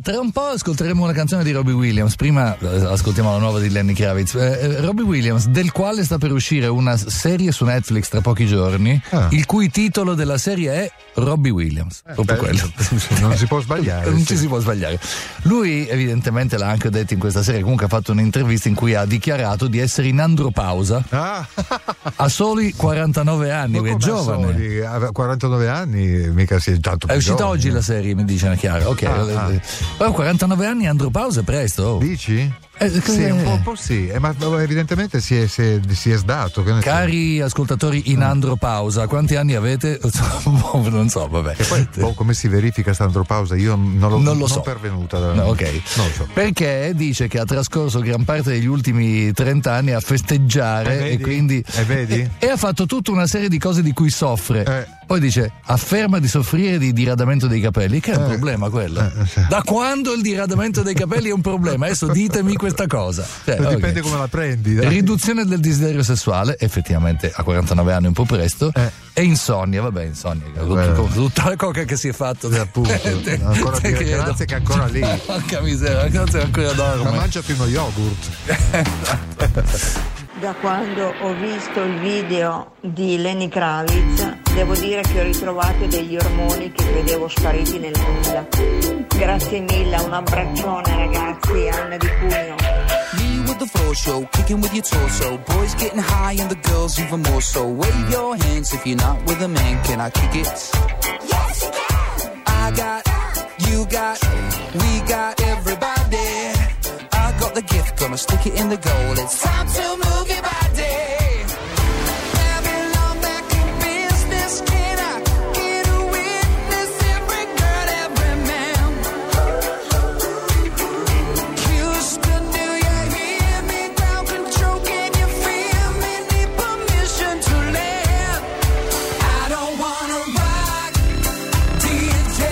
Tra un po' ascolteremo una canzone di Robbie Williams, prima ascoltiamo la nuova di Lenny Kravitz. Robbie Williams, del quale sta per uscire una serie su Netflix tra pochi giorni, il cui titolo della serie è Robbie Williams, proprio quello. Non si può sbagliare. Non ci si può sbagliare. Lui evidentemente l'ha anche detto in questa serie, comunque ha fatto un'intervista in cui ha dichiarato di essere in andropausa a soli 49 anni, è giovane. A 49 anni mica si è tanto più è uscita giovane. Oggi la serie, mi dice Chiara. Ok. Però 49 anni andropausa è presto. Dici? Sì, un po' sì, ma evidentemente si è sdato. Cari ascoltatori in andropausa, quanti anni avete? Non so, vabbè. E poi come si verifica sta andropausa? Io non lo so. Pervenuta. No, ok. Non lo so. Perché dice che ha trascorso gran parte degli ultimi 30 anni a festeggiare e quindi. Vedi? E ha fatto tutta una serie di cose di cui soffre. Poi dice, afferma di soffrire di diradamento dei capelli, che è un problema quello. Da quando il diradamento dei capelli è un problema? Adesso ditemi questa cosa. Dipende come la prendi. Dai. Riduzione del desiderio sessuale, effettivamente a 49 anni un po' presto, e insonnia, tutta la coca che si è fatto. Appunto, ancora grazie che è ancora lì. Porca miseria, grazie che ancora dorme. Ma mangiati uno yogurt. Da quando ho visto il video di Lenny Kravitz, devo dire che ho ritrovato degli ormoni che credevo spariti nel nulla. Grazie mille, un abbraccione ragazzi, Anna di Cugno. Me with the floor show, kicking with your torso. Boys getting high and the girls even more so. Wave your hands if you're not with a man, can I kick it? Yes, you can! I got, you got, we got everybody. I got the gift, gonna stick it in the goal. It's time to move your body. Babylon back in business. Can I get a witness? Every girl, every man. Houston, do you hear me? Ground control, can you feel me? Need permission to land. I don't wanna rock, DJ,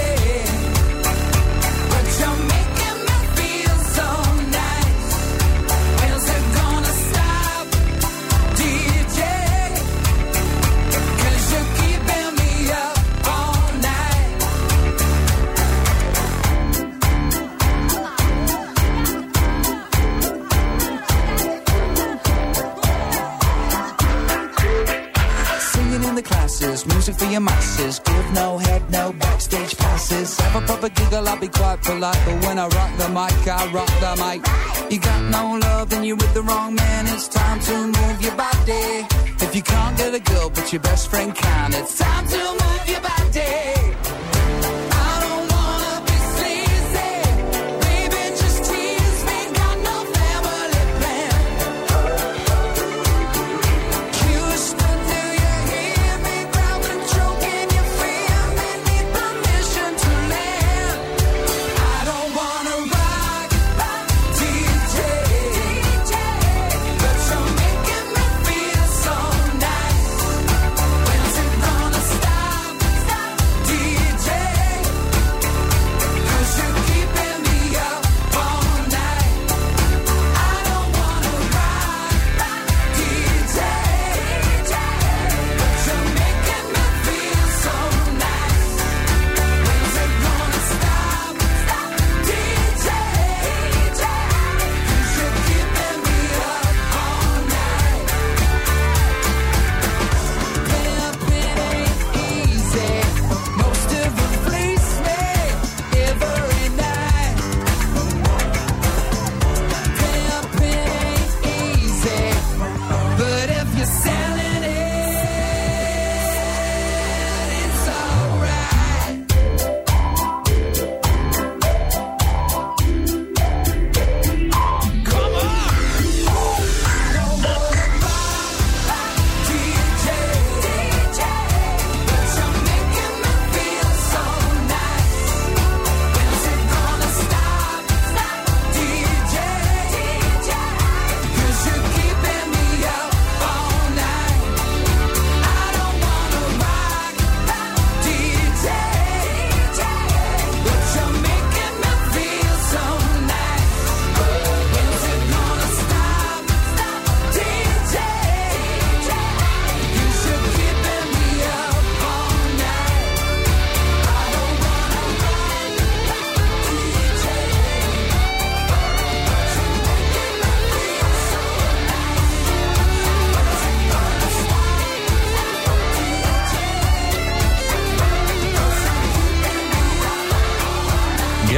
but you're making me feel so nice. When's it gonna stop, DJ? 'Cause you're keeping me up all night. Singing in the classes, music for your masses. Give no head, no backstage passes. Have a proper giggle, I'll be quite polite. But when I rock the mic, I rock the mic. You got no love, then you're with the wrong man. It's time to move your body. If you can't get a girl, but your best friend can, it's time to move your body. I don't wanna be sleazy. Baby, just tease me. Got no family plan. Houston, do you hear me? Ground control, can you feel me? Need permission to land. I don't wanna rock, DJ, but you're making me feel so nice. When's it gonna stop, DJ?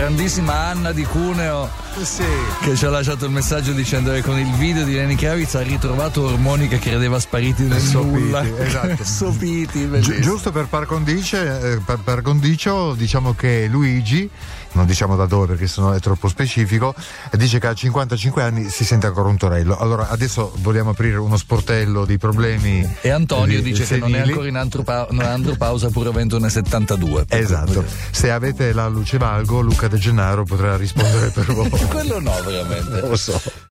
grandissima Anna di Cuneo, sì, che ci ha lasciato il messaggio dicendo che con il video di Lenny Kravitz ha ritrovato ormoni che credeva spariti nel nulla. Esatto. Sopiti, giusto per par condicio, diciamo che Luigi, non diciamo da dove perché sennò è troppo specifico, dice che a 55 anni si sente ancora un torello. Allora adesso vogliamo aprire uno sportello di problemi. E Antonio dice senili, che non è ancora in andropausa pur avendone 72. Esatto. Se avete la luce valgo, Luca De Gennaro potrà rispondere per voi. Quello no, veramente. Non lo so.